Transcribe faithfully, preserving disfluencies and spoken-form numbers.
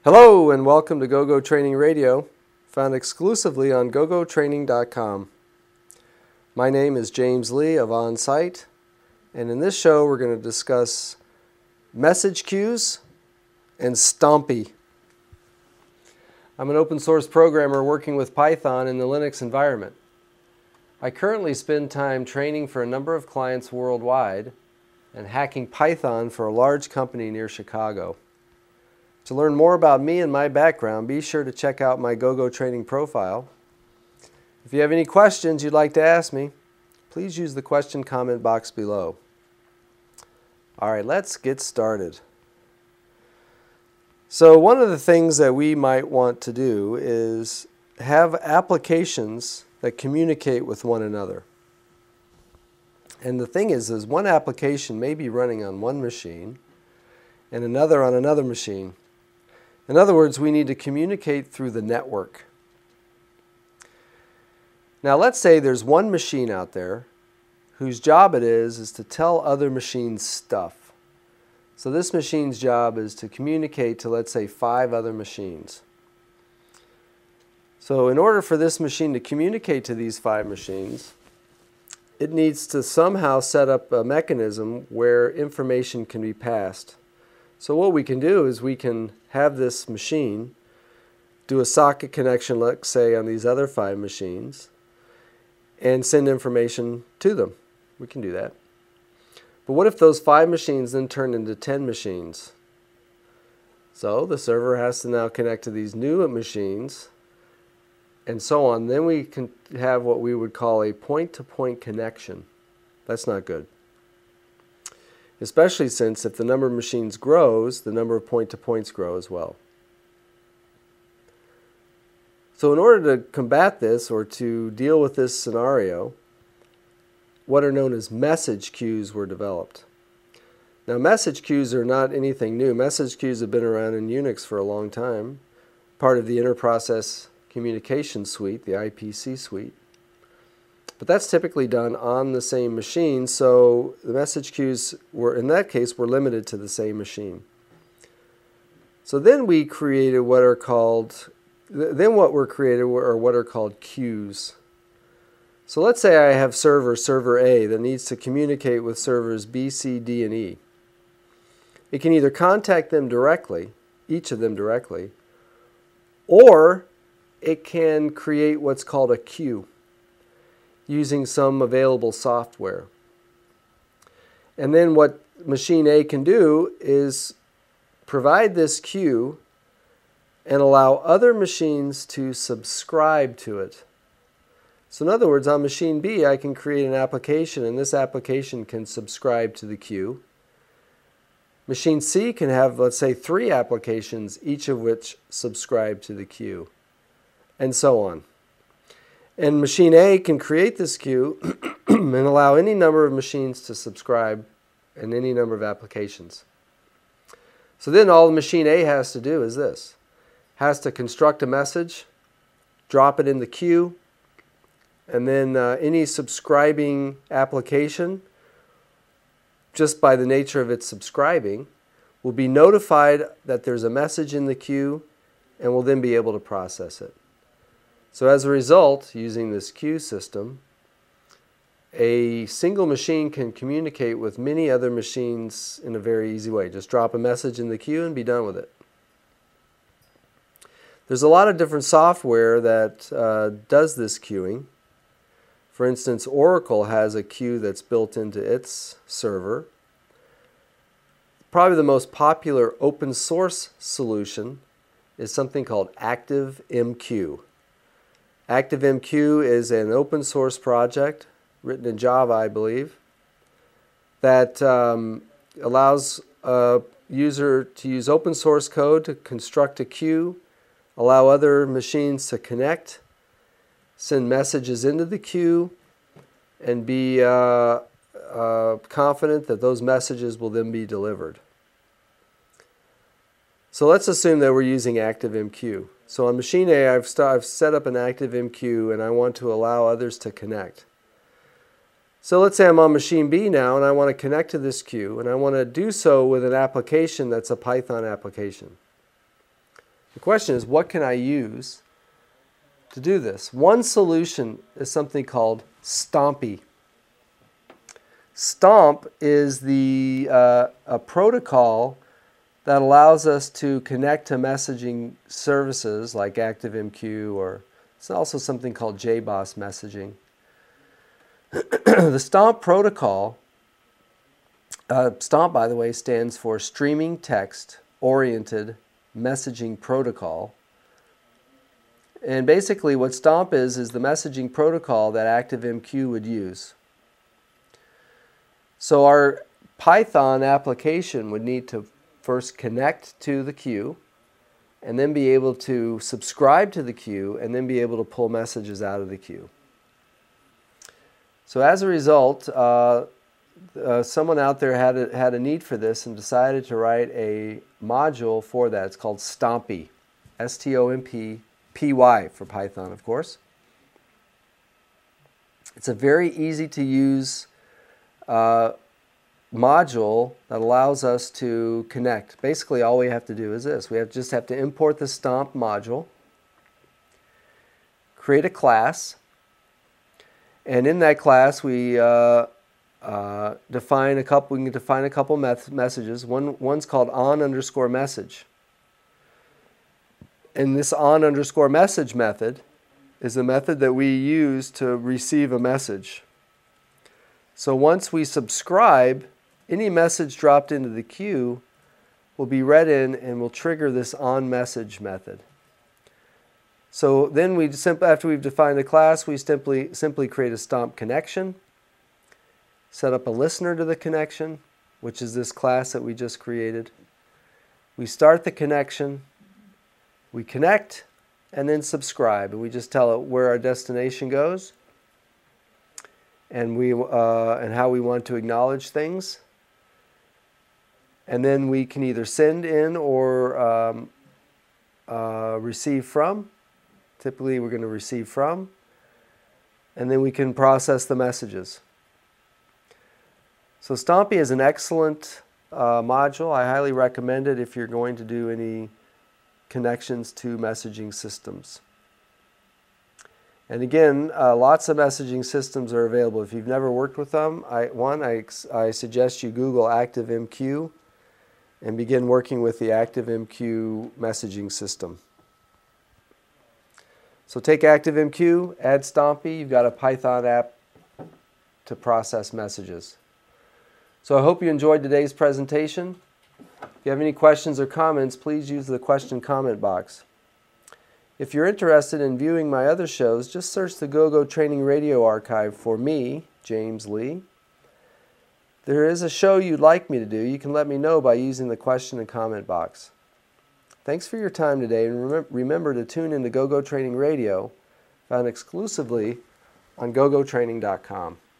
Hello and welcome to GoGo Training Radio, found exclusively on gogo training dot com. My name is James Lee of OnSite, and in this show we're going to discuss message queues and Stompy. I'm an open source programmer working with Python in the Linux environment. I currently spend time training for a number of clients worldwide and hacking Python for a large company near Chicago. To learn more about me and my background, be sure to check out my GoGo Training profile. If you have any questions you'd like to ask me, please use the question comment box below. All right, let's get started. So one of the things that we might want to do is have applications that communicate with one another. And the thing is, is one application may be running on one machine and another on another machine. In other words, we need to communicate through the network. Now let's say there's one machine out there whose job it is is to tell other machines stuff. So this machine's job is to communicate to, let's say, five other machines. So in order for this machine to communicate to these five machines, it needs to somehow set up a mechanism where information can be passed. So what we can do is we can have this machine do a socket connection, let's say, on these other five machines and send information to them. We can do that. But what if those five machines then turn into ten machines? So the server has to now connect to these new machines and so on. Then we can have what we would call a point-to-point connection. That's not good. Especially since if the number of machines grows, the number of point-to-points grow as well. So in order to combat this or to deal with this scenario, what are known as message queues were developed. Now message queues are not anything new. Message queues have been around in Unix for a long time, part of the Interprocess Communication Suite, the I P C suite. But that's typically done on the same machine, so the message queues were, in that case, were limited to the same machine. So then we created what are called, then what were created are what are called queues. So let's say I have server, server A, that needs to communicate with servers B, C, D, and E. It can either contact them directly, each of them directly, or it can create what's called a queue using some available software. And then what machine A can do is provide this queue and allow other machines to subscribe to it. So in other words, on machine B, I can create an application, and this application can subscribe to the queue. Machine C can have, let's say, three applications, each of which subscribe to the queue, and so on. And machine A can create this queue and allow any number of machines to subscribe and any number of applications. So then all the machine A has to do is this. Has to construct a message, drop it in the queue, and then uh, any subscribing application, just by the nature of its subscribing, will be notified that there's a message in the queue and will then be able to process it. So as a result, using this queue system, a single machine can communicate with many other machines in a very easy way. Just drop a message in the queue and be done with it. There's a lot of different software that uh, does this queuing. For instance, Oracle has a queue that's built into its server. Probably the most popular open source solution is something called ActiveMQ. ActiveMQ is an open source project written in Java, I believe, that um, allows a user to use open source code to construct a queue, allow other machines to connect, send messages into the queue, and be uh, uh, confident that those messages will then be delivered. So let's assume that we're using ActiveMQ. So on machine A, I've, st I've set up an ActiveMQ and I want to allow others to connect. So let's say I'm on machine B now and I want to connect to this queue, and I want to do so with an application that's a Python application. The question is, what can I use to do this? One solution is something called Stompy. Stomp is the uh, a protocol that allows us to connect to messaging services like ActiveMQ, or it's also something called J BOSS messaging. The Stomp protocol, uh, Stomp, by the way, stands for Streaming Text Oriented Messaging Protocol. And basically what Stomp is, is the messaging protocol that ActiveMQ would use. So our Python application would need to first connect to the queue, and then be able to subscribe to the queue, and then be able to pull messages out of the queue. So as a result, uh, uh, someone out there had a, had a need for this and decided to write a module for that. It's called Stompy, S T O M P P Y for Python, of course. It's a very easy to use uh, module that allows us to connect. Basically, all we have to do is this. We have, just have to import the Stomp module, create a class, and in that class we uh, uh, define a couple. We can define a couple messages. One one's called on underscore message, and this on underscore message method is a method that we use to receive a message. So once we subscribe, any message dropped into the queue will be read in and will trigger this on message method. So then we simply, after we've defined a class, we simply simply create a Stomp connection, set up a listener to the connection, which is this class that we just created. We start the connection, we connect, and then subscribe, and we just tell it where our destination goes, and we uh, and how we want to acknowledge things. And then we can either send in or um, uh, receive from. Typically we're going to receive from. And then we can process the messages. So Stompy is an excellent uh, module. I highly recommend it if you're going to do any connections to messaging systems. And again, uh, lots of messaging systems are available. If you've never worked with them, I, one, I, I suggest you Google ActiveMQ and begin working with the ActiveMQ messaging system. So take ActiveMQ, add Stompy, you've got a Python app to process messages. So I hope you enjoyed today's presentation. If you have any questions or comments, please use the question comment box. If you're interested in viewing my other shows, just search the GoGo Training Radio archive for me, James Lee. If there is a show you'd like me to do, you can let me know by using the question and comment box. Thanks for your time today, and remember to tune in to GoGo Training Radio, found exclusively on gogo training dot com.